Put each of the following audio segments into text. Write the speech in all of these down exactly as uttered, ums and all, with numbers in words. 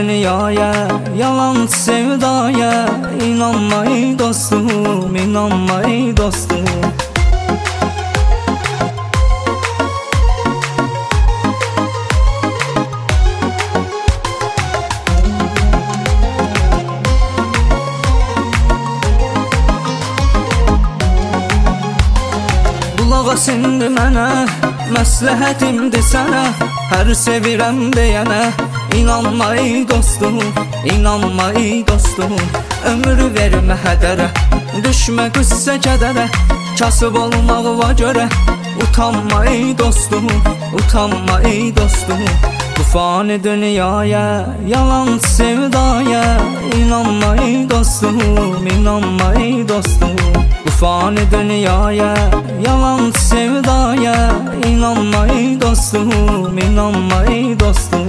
dünyaya, yalan sevdaya inanma ey dostum, inanma ey dostum. Qulaq as indi mənə, məsləhətimdir sənə, hər sevirəm deyənə İnanma ey dostum, inanma ey dostum. Ömrü vermə hədərə, düşmə qüssə kədərə, kasıb olmağıva görə utanma ey dostum, utanma ey dostum. Bu fani dünyaya, yalan sevdaya inanma ey dostum, inanma ey dostum. Bu fani dünyaya, yalan sevdaya inanma ey dostum, inanma ey dostum.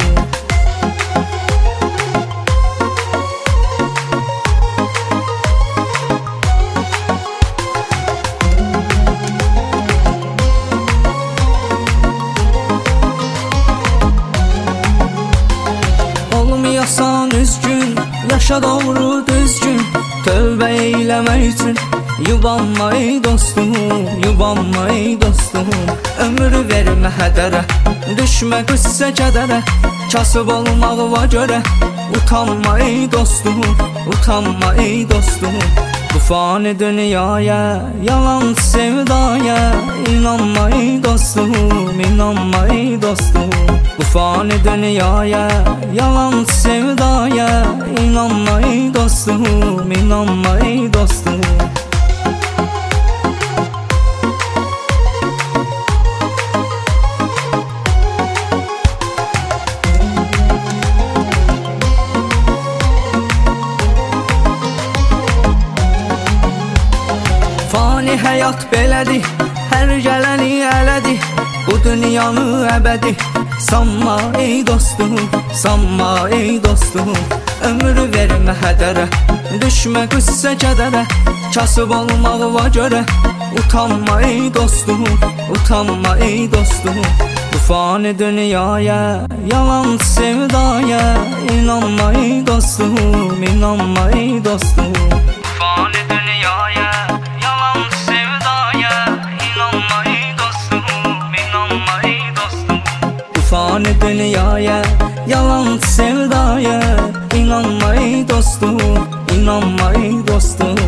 Olmayasan üzgün, yaşa doğru düzgün, tövbə eyləmək üçün yubanma ey dostum, yubanma ey dostum. Ömrü vermə hədərə, düşmə qüssə kədərə, kasıb olmağıva görə utanma ey dostum, utanma ey dostum. Bu fani dünyaya, yalan sevdaya inanma ey dostum, inanma ey dostum. Bu fani dünyaya, yalan sevdaya inanma ey dostum, inanma ey dostum. Fani həyat belədir, hər gələni ələdir, bu dünyanı əbədi sanma ey dostum, sanma ey dostum. Ömrü vermə hədərə, düşmə qüssə kədərə, kasıb olmağıva görə utanma ey dostum, utanma ey dostum. Bu fani dünyaya, yalan sevdaya inanma ey dostum, inanma ey dostum. Bu fani dünyaya, yalan sevdaya inanma ey dostum, inanma ey dostum. Bu fani dünyaya, yalan sevdaya inanma ey dostum, inanma ey dostum.